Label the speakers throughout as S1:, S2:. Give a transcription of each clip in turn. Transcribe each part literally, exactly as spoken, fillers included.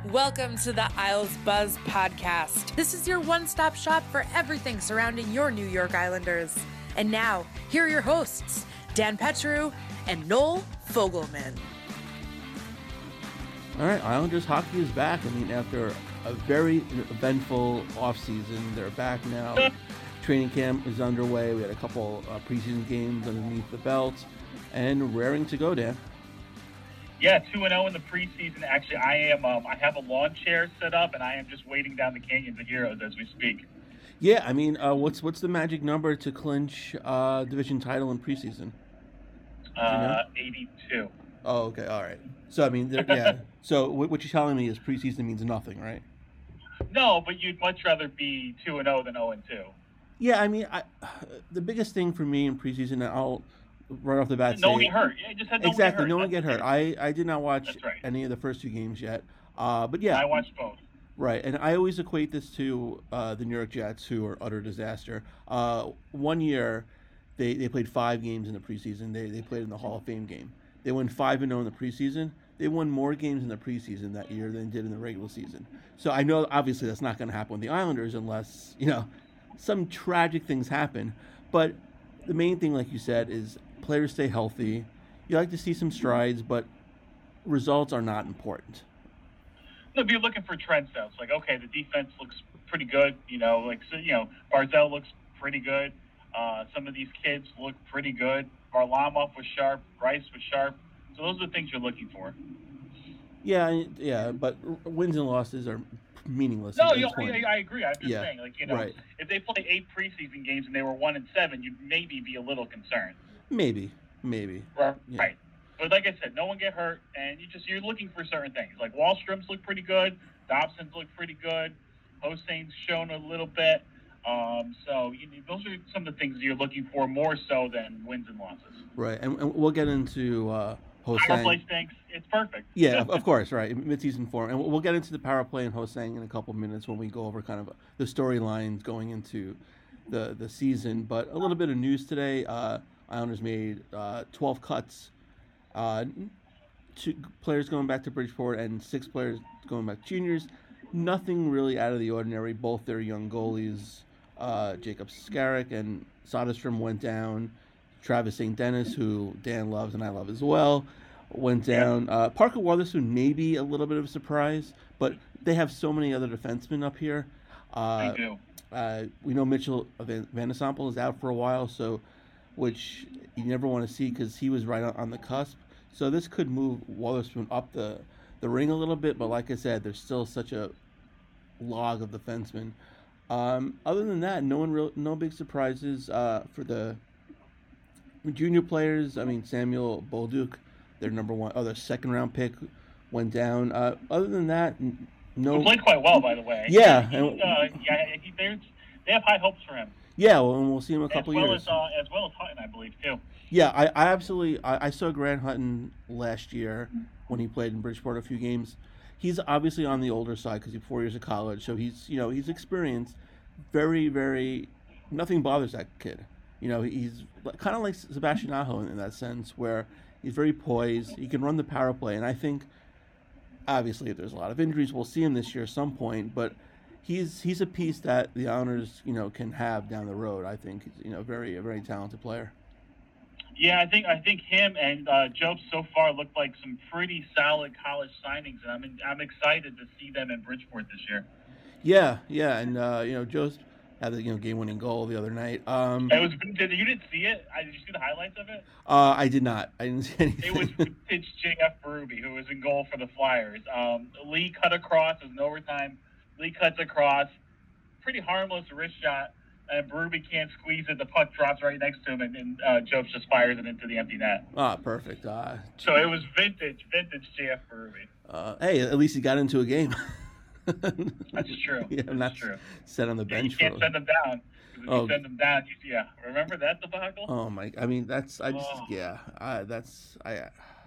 S1: Welcome to the Isles Buzz podcast. This is your one-stop shop for everything surrounding your New York Islanders. And now, here are your hosts, Dan Petru and Noel Fogelman.
S2: All right, Islanders hockey is back. I mean, after a very eventful offseason, they're back now. Training camp is underway. We had a couple uh, preseason games underneath the belt, and raring to go, Dan.
S3: Yeah, two and oh in the preseason. Actually, I am. Um, I have a lawn chair set up, and I am just waiting down the Canyons of Heroes as we speak.
S2: Yeah, I mean, uh, what's what's the magic number to clinch uh, division title in preseason?
S3: Uh, you know? eighty-two.
S2: Oh, okay, all right. So I mean, yeah. So what you're telling me is preseason means nothing, right?
S3: No, but you'd much rather be two and oh than oh and two.
S2: Yeah, I mean, I, the biggest thing for me in preseason, and I'll right off the bat
S3: no
S2: say,
S3: one get hurt. Yeah, just had no
S2: exactly,
S3: one get hurt.
S2: no one get hurt. I, I did not watch
S3: right.
S2: any of the first two games yet, uh, but yeah,
S3: I watched both.
S2: Right, and I always equate this to uh, the New York Jets, who are utter disaster. Uh, one year, they, they played five games in the preseason. They they played in the Hall of Fame game. They won five and zero in the preseason. They won more games in the preseason that year than did in the regular season. So I know obviously that's not going to happen with the Islanders unless you know some tragic things happen. But the main thing, like you said, is players stay healthy. You like to see some strides, but results are not important.
S3: No, be looking for trends though. It's like, okay, the defense looks pretty good. You know, like so, you know, Barzal looks pretty good. Uh, some of these kids look pretty good. Varlamov was sharp. Rice was sharp. So those are the things you're looking for.
S2: Yeah, yeah, but wins and losses are meaningless.
S3: No, you know, I, I agree. I'm just
S2: yeah,
S3: saying, like you know,
S2: right.
S3: If they play eight preseason games and they were one and seven, you'd maybe be a little concerned.
S2: Maybe, maybe.
S3: Right.
S2: Yeah.
S3: Right. But like I said, no one get hurt, and you just you're looking for certain things. Like Wallstrom's look pretty good, Dobson's look pretty good, Hosein's shown a little bit. Um, so you, those are some of the things you're looking for more so than wins and losses.
S2: Right, and, and we'll get into uh, Ho-Sang.
S3: Power play stinks. It's perfect.
S2: Yeah, of, of course, right. Mid-season form, and we'll get into the power play and Ho-Sang in a couple of minutes when we go over kind of the storylines going into the the season. But a little bit of news today: uh, Islanders made uh, twelve cuts. Uh, two players going back to Bridgeport and six players going back to juniors. Nothing really out of the ordinary. Both their young goalies, uh, Jacob Skarek and Soderstrom, went down. Travis Saint Dennis, who Dan loves and I love as well, went down. Uh, Parker Wotherspoon, maybe a little bit of a surprise, but they have so many other defensemen up here. Uh,
S3: they do.
S2: Uh, we know Mitchell Van, Van de Sample is out for a while, so which you never want to see because he was right on, on the cusp. So this could move Wotherspoon up the, the ring a little bit, but like I said, there's still such a log of defensemen. Um, other than that, no one real, no big surprises uh, for the junior players. I mean, Samuel Bolduc, their number one, oh, their second round pick, went down. Uh, other than that, no.
S3: He played quite well, by the way.
S2: Yeah,
S3: he, uh, yeah, he, they have high hopes for him.
S2: Yeah, well, and we'll see him in a couple
S3: as well
S2: years.
S3: As, uh, as well as Hutton, I believe, too.
S2: Yeah, I, I absolutely I, I saw Grant Hutton last year when he played in Bridgeport a few games. He's obviously on the older side because he's four years of college, so he's you know he's experienced. Very, very, nothing bothers that kid. You know, he's kind of like Sebastian Aho in, in that sense, where he's very poised. He can run the power play, and I think, obviously, if there's a lot of injuries, we'll see him this year at some point. But he's he's a piece that the Islanders, you know, can have down the road. I think he's you know very a very talented player.
S3: Yeah, I think I think him and uh, Joe so far look like some pretty solid college signings, and I'm in, I'm excited to see them in Bridgeport this year.
S2: Yeah, yeah, and uh, you know Joe's had the you know game-winning goal the other night. Um,
S3: it was did you didn't see it? I, did you see the highlights of it?
S2: Uh, I did not. I didn't see anything.
S3: It was it's J F Berube who was in goal for the Flyers. Um, Lee cut across. It was an overtime. Lee cuts across, pretty harmless wrist shot, and Berube can't squeeze it. The puck drops right next to him, and, and uh, Joe just fires it into the empty net.
S2: Ah, perfect. Uh,
S3: so it was vintage, vintage J F Berube.
S2: Uh, hey, at least he got into a game.
S3: That's true.
S2: Yeah,
S3: That's
S2: not
S3: true.
S2: Set on the
S3: yeah,
S2: bench.
S3: You can't
S2: for...
S3: send them down. If
S2: oh.
S3: you send them down, you, yeah. Remember that debacle?
S2: Oh my! I mean, that's I just
S3: oh.
S2: yeah. I, that's I.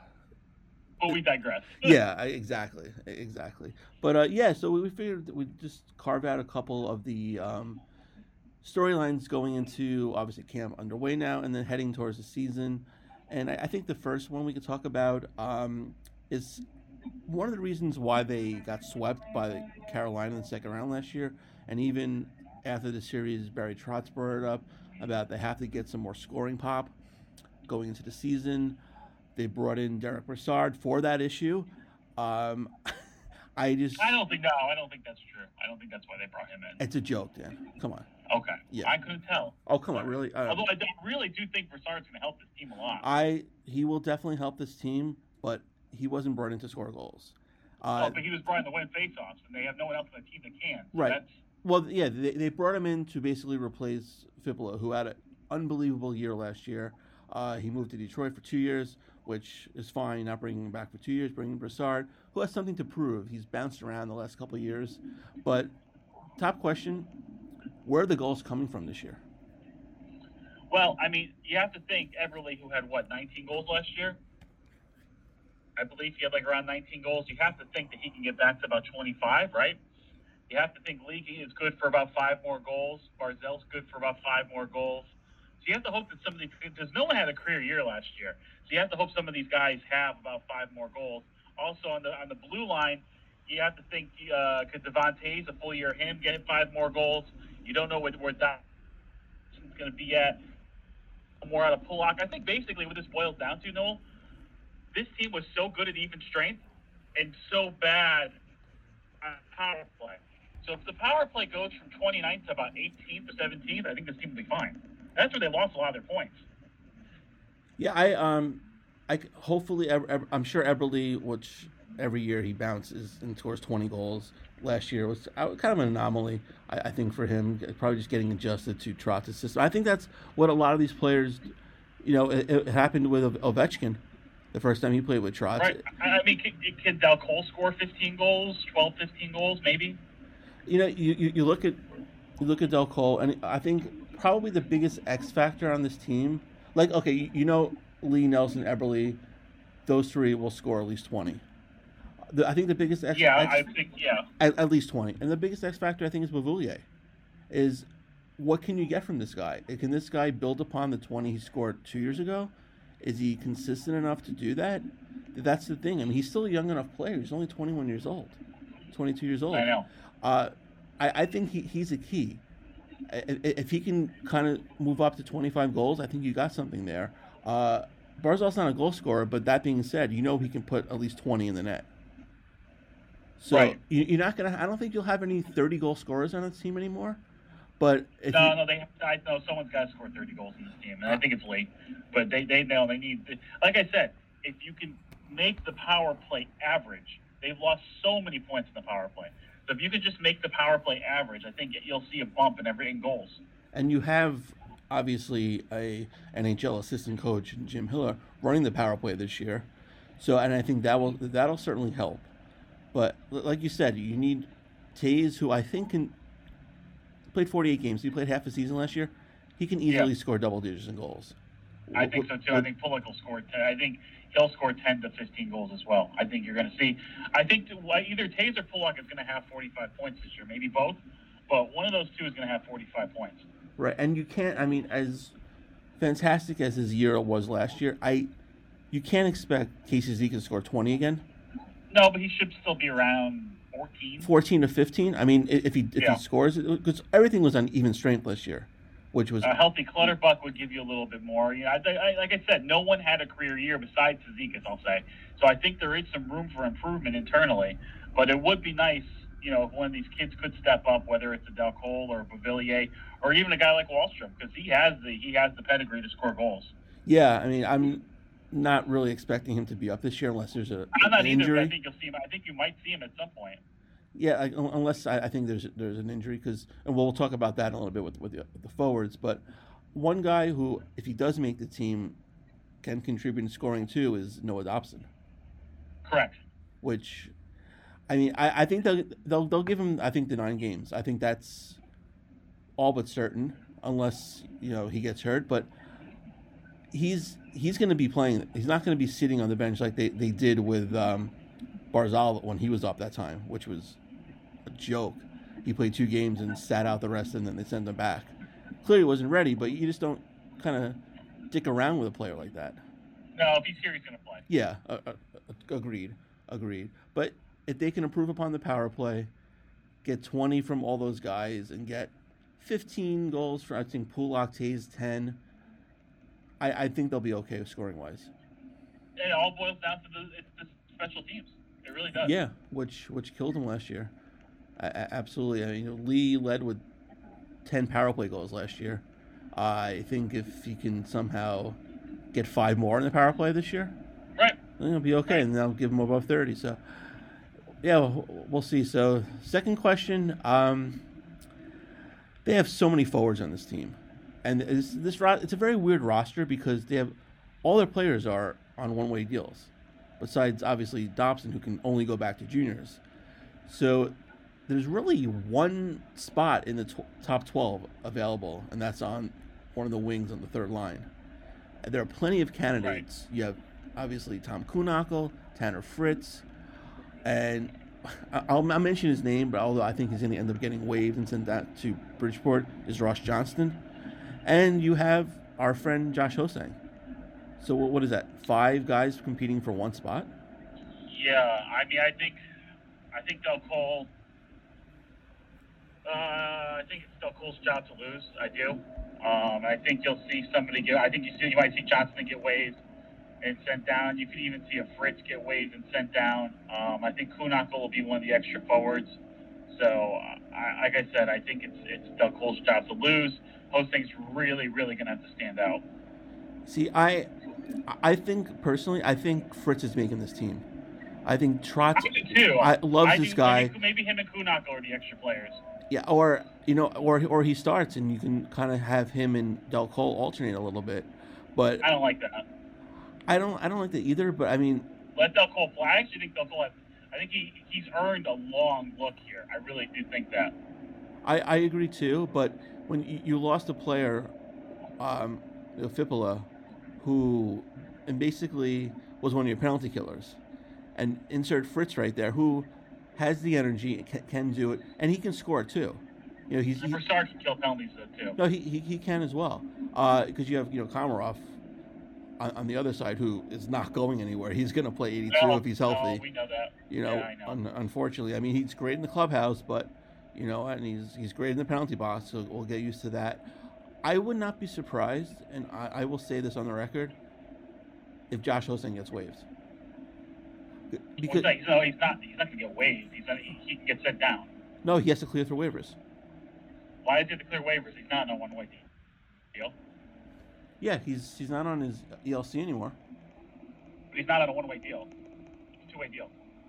S3: But we digress.
S2: yeah, I, exactly, exactly. But uh, yeah, so we figured that we'd just carve out a couple of the um, storylines going into obviously camp underway now, and then heading towards the season. And I, I think the first one we could talk about um, is one of the reasons why they got swept by Carolina in the second round last year, and even after the series, Barry Trotz brought it up about they have to get some more scoring pop going into the season. They brought in Derek Brassard for that issue. Um, I just
S3: I don't think no, I don't think that's true. I don't think that's why they brought him in.
S2: It's a joke, Dan. Come on.
S3: Okay.
S2: Yeah.
S3: I couldn't tell.
S2: Oh, come on, really? Uh,
S3: Although I do- really do think Brassard's going to help this team a lot.
S2: I he will definitely help this team, but he wasn't brought in to score goals. Uh,
S3: oh, but he was brought in to win faceoffs, and they have no one else on the team that can. So
S2: right.
S3: That's,
S2: well, yeah, they, they brought him in to basically replace Fippola, who had an unbelievable year last year. Uh, he moved to Detroit for two years, which is fine. Not bringing him back for two years, bringing Brassard, who has something to prove. He's bounced around the last couple of years. But top question, where are the goals coming from this year?
S3: well, I mean, you have to think Everly, who had, what, nineteen goals last year? I believe he had like around nineteen goals. You have to think that he can get back to about twenty-five, right? You have to think Leaky is good for about five more goals. Barzell's good for about five more goals. So you have to hope that some of these, because no one had a career year last year. So you have to hope some of these guys have about five more goals. Also on the on the blue line, you have to think uh, could Devontae's a full year of him getting five more goals. You don't know where where Dot's going to be at. More out of Pulock. I think basically what this boils down to, Noel, this team was so good at even strength and so bad on power play. So if the power play goes from twenty-ninth to about eighteenth or seventeenth, I think this team will be fine. That's where they lost a lot of their points.
S2: Yeah, I um, I hopefully I'm sure Eberle, which every year he bounces and scores twenty goals. Last year was kind of an anomaly, I, I think, for him. Probably just getting adjusted to Trotz's system. I think that's what a lot of these players, you know, it, it happened with Ovechkin the first time he played with Trotz.
S3: Right. I mean, can, can Dal Cole score fifteen goals, twelve, fifteen goals, maybe?
S2: You know, you, you, you look at you look at Dal Cole, and I think probably the biggest X factor on this team, like, okay, you, you know, Lee, Nelson, Eberle, those three will score at least twenty. The, I think the biggest X,
S3: yeah,
S2: X
S3: I think yeah,
S2: at, at least twenty, and the biggest X factor I think is Beauvillier. Is what can you get from this guy? Can this guy build upon the twenty he scored two years ago? Is he consistent enough to do that? That's the thing. I mean, he's still a young enough player. He's only twenty-one years old, twenty-two years old.
S3: I know.
S2: Uh, I, I think he, he's a key. If he can kind of move up to twenty-five goals, I think you got something there. Uh, Barzal's not a goal scorer, but that being said, you know he can put at least twenty in the net. So
S3: right.
S2: you, you're not gonna. I don't think you'll have any thirty goal scorers on this team anymore. But if
S3: no,
S2: you,
S3: no, they. I know someone's got to score thirty goals in this team, and I think it's late. But they, they know they need. Like I said, if you can make the power play average, they've lost so many points in the power play. So if you can just make the power play average, I think you'll see a bump in every in goals.
S2: And you have obviously a N H L assistant coach Jim Hiller running the power play this year. So, and I think that will that'll certainly help. But like you said, you need Taves, who I think can played forty-eight games. He played half a season last year. He can easily
S3: yeah.
S2: score double digits in goals.
S3: I think so too. I think Pulock will score ten. I think he'll score ten to fifteen goals as well. I think you're going to see. I think either Taves or Pulock is going to have forty-five points this year. Maybe both, but one of those two is going to have forty-five points.
S2: Right, and you can't. I mean, as fantastic as his year was last year, I you can't expect Casey Zeke to score twenty again.
S3: No, but he should still be around fourteen.
S2: fourteen to fifteen. I mean, if he if
S3: yeah.
S2: he scores, because everything was on even strength last year, which was
S3: a healthy Clutterbuck would give you a little bit more. You know, I, I, like I said, no one had a career year besides Zizekas, I'll say. So I think there is some room for improvement internally. But it would be nice, you know, if one of these kids could step up, whether it's a Dal Cole or a Beauvillier, or even a guy like Wahlstrom, because he has the he has the pedigree to score goals.
S2: Yeah, I mean, I'm not really expecting him to be up this year unless there's a
S3: I'm not
S2: an
S3: either.
S2: injury.
S3: I think you'll see him. I think you might see him at some point.
S2: Yeah, I, unless I, I think there's there's an injury, because and we'll talk about that in a little bit with with the, with the forwards. But one guy who, if he does make the team, can contribute in scoring too is Noah Dobson.
S3: Correct.
S2: Which, I mean, I, I think they'll, they'll they'll give him I think the nine games. I think that's all but certain, unless you know he gets hurt. But he's he's going to be playing. He's not going to be sitting on the bench like they, they did with um, Barzal when he was up that time, which was a joke. He played two games and sat out the rest, and then they sent him back. Clearly wasn't ready, but you just don't kind of dick around with a player like that.
S3: No, if he's here, he's going to play.
S2: Yeah, uh, uh, agreed. agreed. But if they can improve upon the power play, get twenty from all those guys, and get fifteen goals for, I think, Pulak, Tays, ten, I, I think they'll be okay scoring wise.
S3: It all boils down to the, it's the special teams. It really does.
S2: Yeah, which which killed them last year. I, I, absolutely. I mean, you know, Lee led with ten power play goals last year. Uh, I think if he can somehow get five more in the power play this year,
S3: right,
S2: then it'll be okay, and they'll give him above thirty. So, yeah, we'll, we'll see. So, second question: um, they have so many forwards on this team, and this, this it's a very weird roster because they have all their players are on one-way deals, besides obviously Dobson, who can only go back to juniors. So, there's really one spot in the t- top twelve available, and that's on one of the wings on the third line. And there are plenty of candidates. Right. You have, obviously, Tom Kuhnhackl, Tanner Fritz, and I'll, I'll mention his name, but although I think he's going to end up getting waived and sent that to Bridgeport, is Ross Johnston. And you have our friend Josh Hosang. So what is that, five guys competing for one spot?
S3: Yeah, I mean, I think, I think Del Cole... Uh, I think it's still Cole's job to lose. I do. Um, I think you'll see somebody get. I think you see you might see Johnston get waived and sent down. You could even see a Fritz get waived and sent down. Um, I think Kuhnhackl will be one of the extra forwards. So, uh, I, like I said, I think it's it's Del Cole's job to lose. Hosting's really, really going to have to stand out.
S2: See, I, I think personally, I think Fritz is making this team. I think Trotz.
S3: I do too.
S2: I loves
S3: I
S2: this
S3: do,
S2: guy.
S3: Maybe him and Kuhnhackl are the extra players.
S2: Yeah, or you know, or or he starts and you can kind of have him and Del Cole alternate a little bit, but
S3: I don't like that.
S2: I don't, I don't like that either. But I mean,
S3: let Del Cole play. I actually think Del Cole has. I think he he's earned a long look here. I really do think that.
S2: I, I agree too. But when you, you lost a player, um, you know, Fippola, who and basically was one of your penalty killers, and insert Fritz right there, who has the energy, can, can do it, and he can score too. You know, he's
S3: Superstar can kill penalties though too.
S2: No, he, he he can as well. Because uh, you have you know Komarov on, on the other side, who is not going anywhere. He's going to play eighty-two
S3: no,
S2: if he's healthy.
S3: No, we know that.
S2: You know,
S3: yeah, I know.
S2: Un, unfortunately, I mean he's great in the clubhouse, but you know, and he's he's great in the penalty box. So we'll get used to that. I would not be surprised, and I, I will say this on the record, if Josh Hosang gets waived.
S3: Because well, no, he's not. He's not going to get waived. He's not, he, he can get sent down.
S2: No, he has to clear through waivers.
S3: Why is he to clear waivers? He's not on a one-way deal.
S2: Yeah, he's he's not on his E L C anymore.
S3: But he's not on a one-way deal. It's a two-way deal.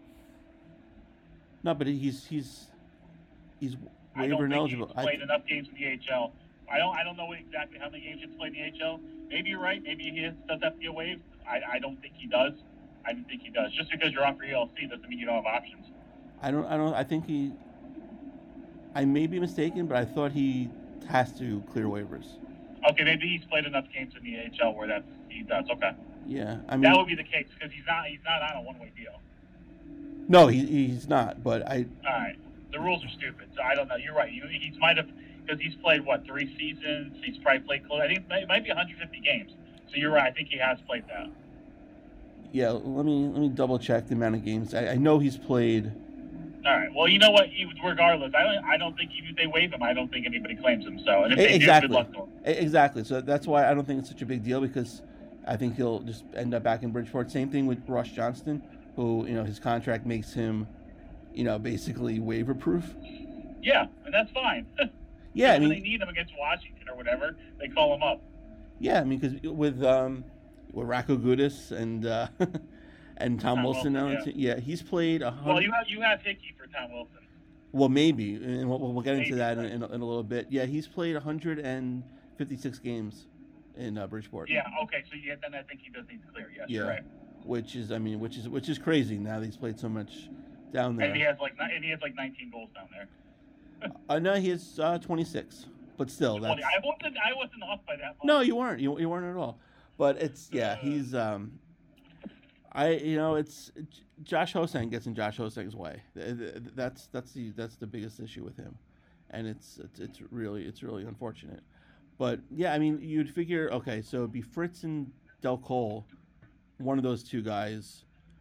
S2: No, but he's he's he's
S3: I
S2: waiver
S3: don't
S2: eligible.
S3: think he's played I, enough games in the A H L. I don't I don't know exactly how many games he's played in the A H L. Maybe you're right. Maybe he does have to get waived. I, I don't think he does. I don't think he does. Just because you're off for E L C doesn't mean you don't have options.
S2: I don't. I don't. I think he. I may be mistaken, but I thought he has to clear waivers.
S3: Okay, maybe he's played enough games in the A H L where that's he does. Okay.
S2: Yeah, I mean
S3: that would be the case because he's not. He's not on a one-way deal.
S2: No, he, he's not. But I.
S3: All right. The rules are stupid. So I don't know. You're right. He, he might have because he's played what three seasons. He's probably played close. I think it might, it might be one hundred fifty games. So you're right. I think he has played that.
S2: Yeah, let me let me double check the amount of games. I, I know he's played.
S3: All right. Well, you know what? Regardless, I don't. I don't think even if they waive him, I don't think anybody claims him. So, and if they
S2: exactly.
S3: do, good luck to him.
S2: Exactly. So that's why I don't think it's such a big deal because I think he'll just end up back in Bridgeport. Same thing with Ross Johnston, who you know his contract makes him, you know, basically waiver proof.
S3: Yeah, and that's fine.
S2: Yeah, I mean,
S3: when they need him against Washington or whatever, they call him up.
S2: Yeah, I mean, because with um, with Racco Gudis and uh, and Tom, Tom Wilson,
S3: Wilson
S2: now, yeah. yeah, he's played a hundred.
S3: Well, you have you have Hickey for Tom Wilson.
S2: Well, maybe, and we'll, we'll get
S3: maybe,
S2: into that
S3: right.
S2: in, in, in a little bit. Yeah, he's played one hundred fifty-six games in uh, Bridgeport.
S3: Yeah. Okay. So yeah, then I think he does need to clear. Yes,
S2: yeah,
S3: you're right.
S2: Which is, I mean, which is which is crazy. Now that he's played so much down there.
S3: And he has like and he has like nineteen goals down there.
S2: uh, no, he has uh, twenty-six. But still, that's...
S3: I wasn't. I wasn't off by that much.
S2: No, you weren't. You, you weren't at all. But it's yeah. He's um. I you know it's Josh Hosang gets in Josh Hosang's way. That's that's the that's the biggest issue with him, and it's it's, it's really it's really unfortunate. But yeah, I mean you'd figure okay, so it'd be Fritz and Del Cole, one of those two guys,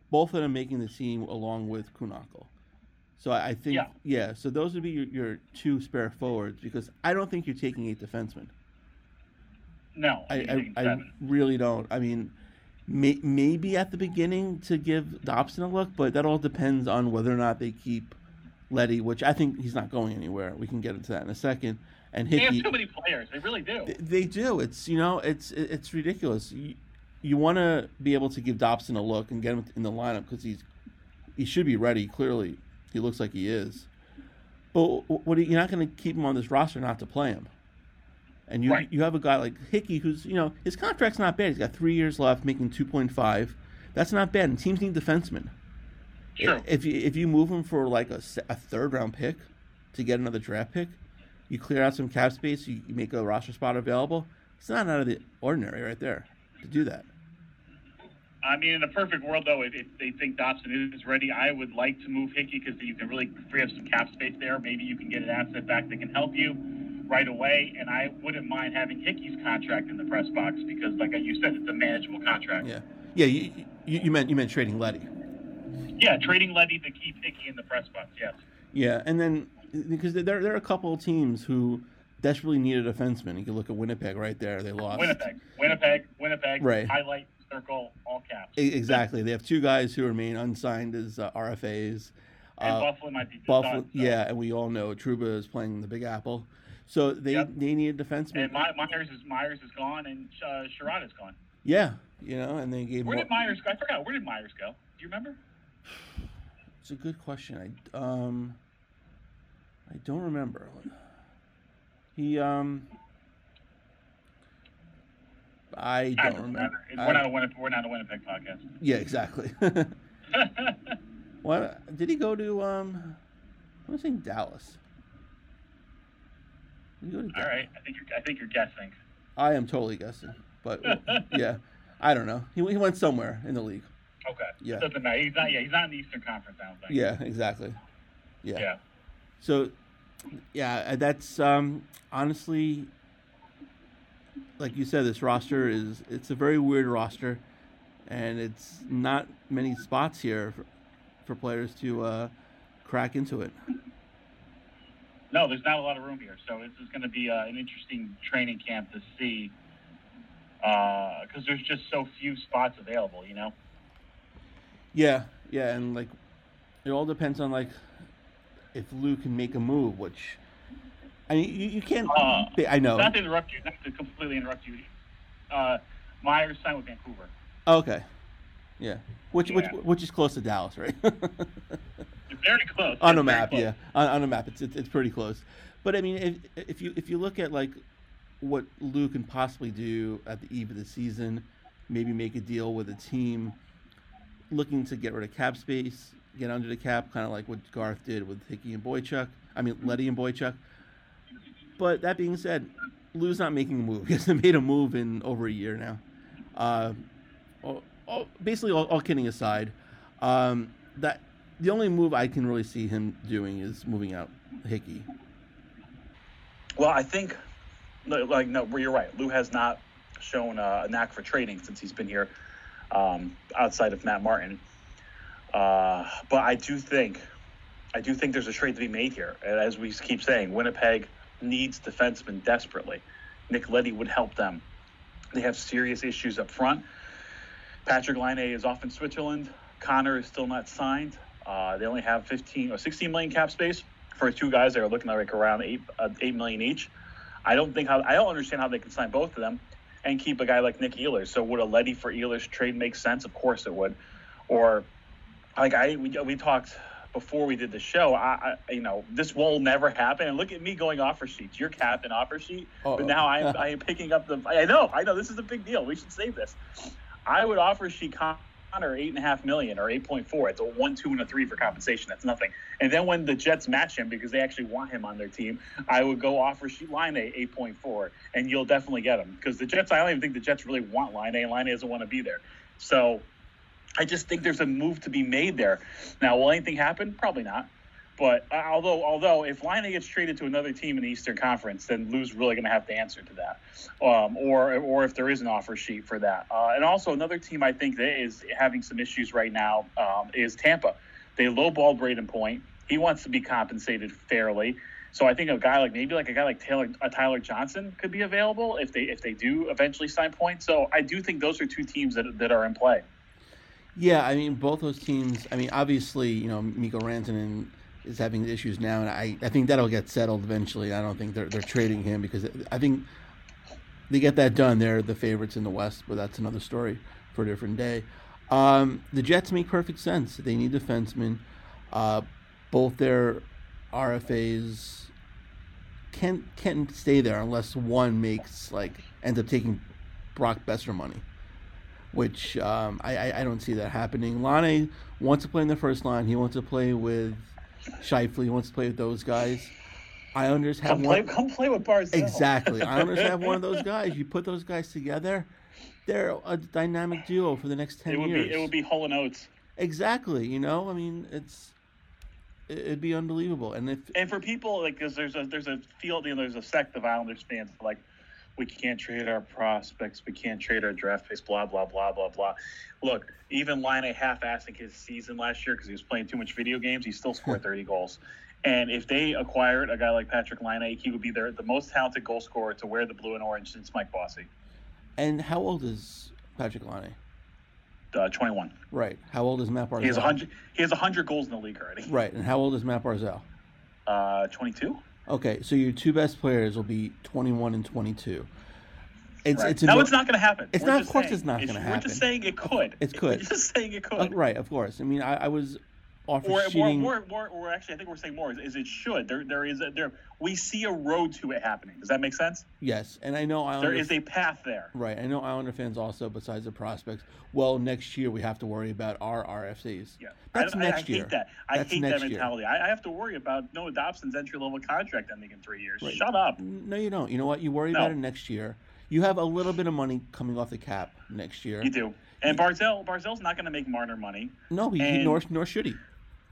S2: both of them making the team along with Kunakal. So I, I think, yeah. yeah, so those would be your, your two spare forwards because I don't think you're taking eight defensemen.
S3: No,
S2: I, I, I really don't. I mean, may, maybe at the beginning to give Dobson a look, but that all depends on whether or not they keep Leddy, which I think he's not going anywhere. We can get into that in a second. And Hickey,
S3: they have too many players. They really do.
S2: They, they do. It's you know, it's it's ridiculous. You, you want to be able to give Dobson a look and get him in the lineup because he's he should be ready. Clearly, he looks like he is. But what you're not going to keep him on this roster not to play him. And you
S3: right.
S2: you have a guy like Hickey who's you know his contract's not bad. He's got three years left, making two point five. That's not bad. And teams need defensemen.
S3: Sure.
S2: If you if you move him for like a, a third round pick to get another draft pick. You clear out some cap space, you make a roster spot available. It's not out of the ordinary right there to do that.
S3: I mean, in a perfect world, though, if, if they think Dobson is ready, I would like to move Hickey because you can really free up some cap space there. Maybe you can get an asset back that can help you right away. And I wouldn't mind having Hickey's contract in the press box because, like you said, it's a manageable contract.
S2: Yeah, yeah. You, you, you meant you meant trading Leddy.
S3: Yeah, trading Leddy to keep Hickey in the press box. Yes.
S2: Yeah, and then. Because there, there are a couple of teams who desperately need a defenseman. You can look at Winnipeg right there. They lost.
S3: Winnipeg, Winnipeg, Winnipeg.
S2: Right.
S3: Highlight, circle, all caps.
S2: Exactly. They have two guys who remain unsigned as uh, R F As.
S3: And
S2: uh,
S3: Buffalo might be
S2: Buffalo,
S3: done, so.
S2: Yeah, and we all know Trouba is playing the Big Apple. So they
S3: yep.
S2: they need a defenseman.
S3: And My, Myers is Myers is gone, and uh, Sherrod is gone.
S2: Yeah, you know, and they gave.
S3: Where
S2: more...
S3: did Myers go? I forgot. Where did Myers go? Do you remember?
S2: It's a good question. I um. I don't remember. He um. I don't remember.
S3: We're
S2: I,
S3: not a Winnipeg. We're not a Winnipeg podcast.
S2: Yeah, exactly. What did he go to? Um, I was saying Dallas. Did he go to Dallas?
S3: All right, I think you're. I think you're guessing.
S2: I am totally guessing, but yeah, I don't know. He he went somewhere in the league.
S3: Okay.
S2: Yeah.
S3: Doesn't matter. He's not. Yeah, he's not in the Eastern Conference. I don't think.
S2: Yeah, exactly. Yeah.
S3: Yeah.
S2: So, yeah, that's um, honestly, like you said, this roster is, it's a very weird roster, and it's not many spots here for, for players to uh, crack into it.
S3: No, there's not a lot of room here, so this is going to be uh, an interesting training camp to see because uh, there's just so few spots available, you know?
S2: Yeah, yeah, and, like, it all depends on, like, if Lou can make a move, which, I mean, you, you can't,
S3: uh,
S2: I know.
S3: Not to interrupt you, not to completely interrupt you, uh, Myers signed with Vancouver.
S2: Okay, yeah, which
S3: yeah.
S2: which which is close to Dallas, right?
S3: It's very close.
S2: On a
S3: it's
S2: map, yeah, on, on a map, it's, it's it's pretty close. But I mean, if if you if you look at like what Lou can possibly do at the eve of the season, maybe make a deal with a team looking to get rid of cap space, get under the cap, kind of like what Garth did with Hickey and Boychuk. I mean, Leddy and Boychuk. But that being said, Lou's not making a move. He hasn't made a move in over a year now. Uh, all, all, basically, all, all kidding aside, um, that the only move I can really see him doing is moving out Hickey.
S4: Well, I think, like, no, you're right. Lou has not shown a knack for trading since he's been here, um, outside of Matt Martin. Uh, but I do think, I do think there's a trade to be made here. And as we keep saying, Winnipeg needs defensemen desperately. Nick Leddy would help them. They have serious issues up front. Patrick Laine is off in Switzerland. Connor is still not signed. Uh, they only have fifteen or sixteen million cap space for two guys that are looking like around eight uh, eight million each. I don't think how I don't understand how they can sign both of them and keep a guy like Nick Ehlers. So would a Leddy for Ehlers trade make sense? Of course it would. Or like I we, we talked before we did the show. I, I you know this will never happen. And look at me going offer sheets. You're capping offer sheet, Uh-oh. But now I am I am picking up the. I know I know this is a big deal. We should save this. I would offer sheet Connor eight and a half million or eight point four. It's a one, two, and a three for compensation. That's nothing. And then when the Jets match him because they actually want him on their team, I would go offer sheet Laine eight point four, and you'll definitely get him because the Jets. I don't even think the Jets really want Laine, and Laine doesn't want to be there. So I just think there's a move to be made there. Now, will anything happen? Probably not. But uh, although although if Laine gets traded to another team in the Eastern Conference, then Lou's really going to have to answer to that, um, or or if there is an offer sheet for that. Uh, and also another team I think that is having some issues right now um, is Tampa. They lowballed Braden Point. He wants to be compensated fairly. So I think a guy like maybe like a guy like Taylor uh, Tyler Johnson could be available if they if they do eventually sign Point. So I do think those are two teams that that are in play.
S2: Yeah, I mean both those teams. I mean obviously you know Mikko Rantanen is having issues now, and I, I think that'll get settled eventually. I don't think they're they're trading him because I think they get that done. They're the favorites in the West, but that's another story for a different day. Um, the Jets make perfect sense. They need defensemen. Uh, both their R F As can't can't stay there unless one makes like ends up taking Brock Besser money, which um, I, I I don't see that happening. Laine wants to play in the first line. He wants to play with Scheifele. He wants to play with those guys. Islanders have
S4: come
S2: one.
S4: Play, come play with Barzal.
S2: Exactly. Islanders have one of those guys. You put those guys together, they're a dynamic duo for the next ten
S4: it would
S2: years.
S4: Be, it would be Hull and Oates.
S2: Exactly. You know, I mean, it's it'd be unbelievable. And if
S4: and for people like because there's a there's a field you know, there's a sect of Islanders fans like we can't trade our prospects, we can't trade our draft picks, blah blah blah blah blah. Look, even Laine half-assing his season last year because he was playing too much video games, he still scored thirty goals. And if they acquired a guy like Patrick Laine, he would be their the most talented goal scorer to wear the blue and orange since Mike Bossy.
S2: And how old is Patrick Laine?
S4: Uh, twenty-one.
S2: Right. How old is Matt Barzal?
S4: He has one hundred. He has one hundred goals in the league already.
S2: Right. And how old is Matt Barzal?
S4: Uh, twenty-two.
S2: Okay, so your two best players will be twenty-one and twenty-two. It's
S4: right.
S2: it's
S4: no,
S2: no,
S4: it's not going to happen.
S2: It's
S4: we're
S2: not. Of course,
S4: saying,
S2: it's not going to happen.
S4: We're just saying it could.
S2: It could.
S4: We're just saying it could.
S2: Uh, right. Of course. I mean, I, I was offer
S4: or,
S2: sheeting.
S4: More, more, more, or actually, I think we're saying more is, is it should. There, there is a, there. We see a road to it happening. Does that make sense?
S2: Yes, and I know Islander,
S4: there is a path there.
S2: Right. I know Islander fans also, besides the prospects. Well, next year we have to worry about our R F Cs.
S4: Yeah,
S2: that's
S4: I,
S2: next
S4: I, I
S2: year.
S4: hate that. I
S2: That's
S4: hate
S2: next
S4: that mentality. I, I have to worry about Noah Dobson's entry level contract ending in three years.
S2: Right.
S4: Shut up.
S2: No, you don't. You know what? You worry
S4: No.
S2: about it next year. You have a little bit of money coming off the cap next year.
S4: You do. And Barzal, Barzal's not going to make Marner money.
S2: No, he,
S4: And-
S2: he nor nor should he.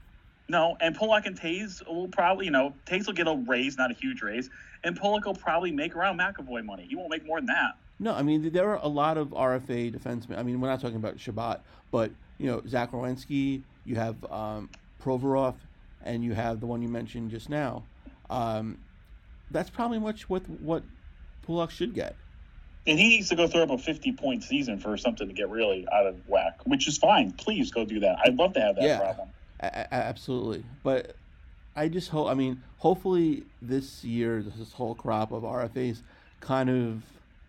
S4: No, and Pollock and Taze will probably, you know, Taze will get a raise, not a huge raise, and Pollock will probably make around McAvoy money. He won't make more than that.
S2: No, I mean there are a lot of R F A defensemen. I mean we're not talking about Shabbat, but you know Zach Werenski, you have um, Provorov, and you have the one you mentioned just now. Um, that's probably much what what Pollock should get.
S4: And he needs to go throw up a fifty-point season for something to get really out of whack, which is fine. Please go do that. I'd love to have that
S2: Yeah.
S4: problem.
S2: A- a- absolutely, but I just hope. I mean, hopefully this year, this whole crop of R F As kind of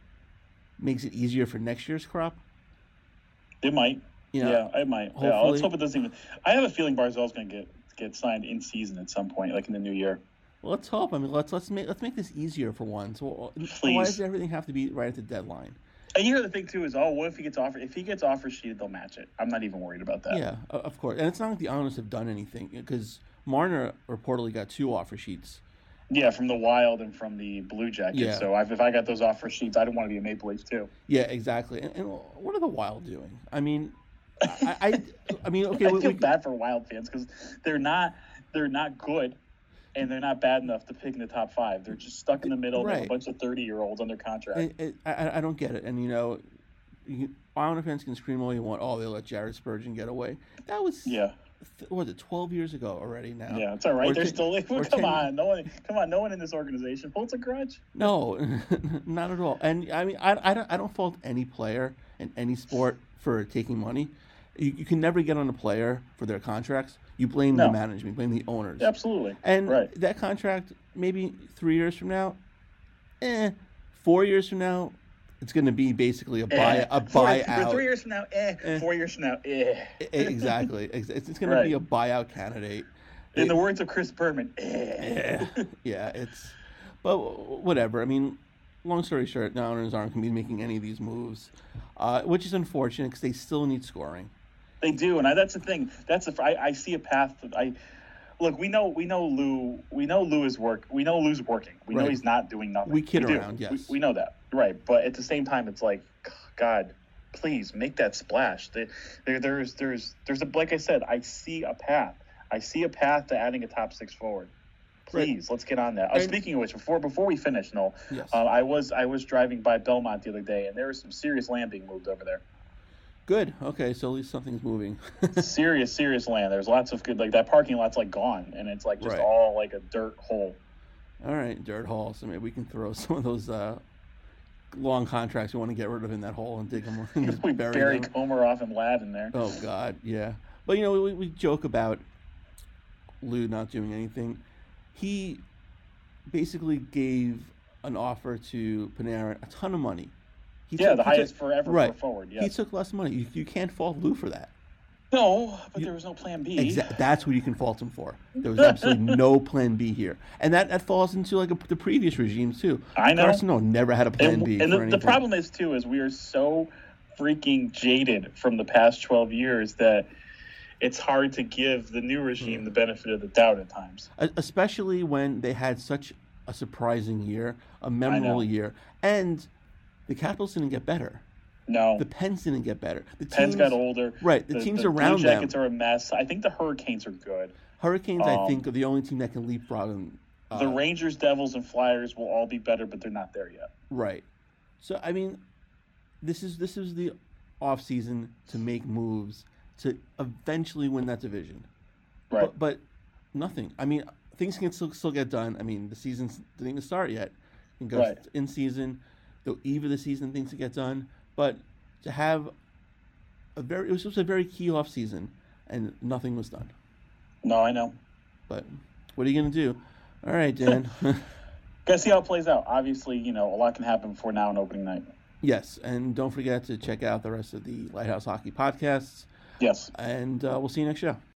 S2: makes it easier for next year's crop.
S4: It might.
S2: You know,
S4: yeah, it might. Yeah,
S2: hopefully-
S4: let's hope it doesn't even. I have a feeling Barzal's going to get get signed in season at some point, like in the new year.
S2: Well, let's hope. I mean, let's let's make let's make this easier for once. Well, why
S4: Please.
S2: does everything have to be right at the deadline?
S4: And you hear the thing too is, oh, what if he gets offered? If he gets offer sheeted, they'll match it. I'm not even worried about that.
S2: Yeah, o- of course. And it's not like the Islanders have done anything because Marner reportedly got two offer sheets.
S4: Yeah, from the Wild and from the Blue Jackets.
S2: Yeah.
S4: So I've, if I got those offer sheets, I'd want to be a Maple Leaf too.
S2: Yeah, exactly. And, and what are the Wild doing? I mean, I, I, I mean, okay,
S4: I
S2: we,
S4: feel
S2: we,
S4: bad for Wild fans because they're not they're not good, and they're not bad enough to pick in the top five. They're just stuck in the middle. They have
S2: Right.
S4: a bunch of thirty year olds under contract.
S2: I, I, I don't get it. And you know, you, Islander fans can scream all you want. Oh, they let Jared Spurgeon get away. That was
S4: yeah,
S2: th- what was it, twelve years ago already now?
S4: yeah, it's all right.
S2: Or
S4: They're
S2: ten-
S4: still
S2: or
S4: come
S2: ten
S4: on, no one, come on, no one in this organization holds a grudge.
S2: No, not at all. And I mean, I, I, don't, I don't fault any player in any sport for taking money. You, you can never get on a player for their contracts. You blame
S4: No.
S2: the management, you blame the owners.
S4: Absolutely,
S2: And
S4: right.
S2: that contract, maybe three years from now, eh. Four years from now, it's going to be basically a buy
S4: Eh.
S2: a
S4: Four-
S2: buyout.
S4: For three years from now, eh.
S2: Eh.
S4: Four years from now, eh.
S2: E- Exactly. It's, it's going to
S4: Right.
S2: be a buyout candidate.
S4: In
S2: It-
S4: the words of Chris Berman, eh.
S2: yeah, yeah, it's, but whatever. I mean, long story short, the Islanders aren't going to be making any of these moves, uh, which is unfortunate because they still need scoring.
S4: They do, and I, that's the thing. That's the I, I see a path. That I look. We know. We know Lou. We know Lou is work. We know Lou's working. We know
S2: Right.
S4: he's not doing nothing.
S2: We kid
S4: do.
S2: around, yes.
S4: We, we know that, right? But at the same time, it's like, God, please make that splash. There, there there's, there's, there's a like I said. I see a path. I see a path to adding a top six forward. Please, right. let's get on that. Uh, speaking of which, before before we finish, Noel,
S2: yes.
S4: uh, I was I was driving by Belmont the other day, and there was some serious land being moved over there.
S2: Good. Okay, so at least something's moving.
S4: serious, serious land. There's lots of good, like that parking lot's like gone, and it's like just
S2: right.
S4: all like a dirt hole.
S2: All right, dirt hole. So maybe we can throw some of those uh, long contracts we want to get rid of in that hole and dig them. And just
S4: we
S2: bury
S4: bury
S2: them.
S4: Komarov and Ladd in there.
S2: Oh God, yeah. But you know, we, we joke about Lou not doing anything. He basically gave an offer to Panarin a ton of money. He
S4: yeah,
S2: took,
S4: the highest
S2: took,
S4: forever
S2: right.
S4: for forward. Yes.
S2: He took less money. You, you can't fault Lou for that.
S4: No, but
S2: you,
S4: there was no plan B.
S2: Exa- that's what you can fault him for. There was absolutely no plan B here. And that, that falls into like a, the previous regimes too.
S4: I know.
S2: Arsenal never had a plan
S4: and,
S2: B.
S4: And
S2: for
S4: the,
S2: anything.
S4: the problem is too is we are so freaking jaded from the past twelve years that it's hard to give the new regime mm. the benefit of the doubt at times.
S2: Especially when they had such a surprising year, a memorable year, and the Capitals didn't get better.
S4: No.
S2: The Pens didn't get better. The
S4: Pens
S2: teams,
S4: got older.
S2: Right. The,
S4: the
S2: teams
S4: the
S2: around
S4: Blue Jackets
S2: them.
S4: are a mess. I think the Hurricanes are good.
S2: Hurricanes,
S4: um,
S2: I think, are the only team that can leapfrog them. Uh,
S4: the Rangers, Devils, and Flyers will all be better, but they're not there yet.
S2: Right. So, I mean, this is this is the offseason to make moves to eventually win that division.
S4: Right.
S2: But, but nothing. I mean, things can still, still get done. I mean, the season didn't even start yet. You can go
S4: right.
S2: in season, the eve of the season, things to get done. But to have a very, it was just a very key off season, and nothing was done.
S4: No, I know.
S2: But what are you gonna do? All right, Dan.
S4: Gotta see how it plays out. Obviously, you know, a lot can happen before now and opening night.
S2: Yes, and don't forget to check out the rest of the Lighthouse Hockey podcasts.
S4: Yes.
S2: And uh, we'll see you next show.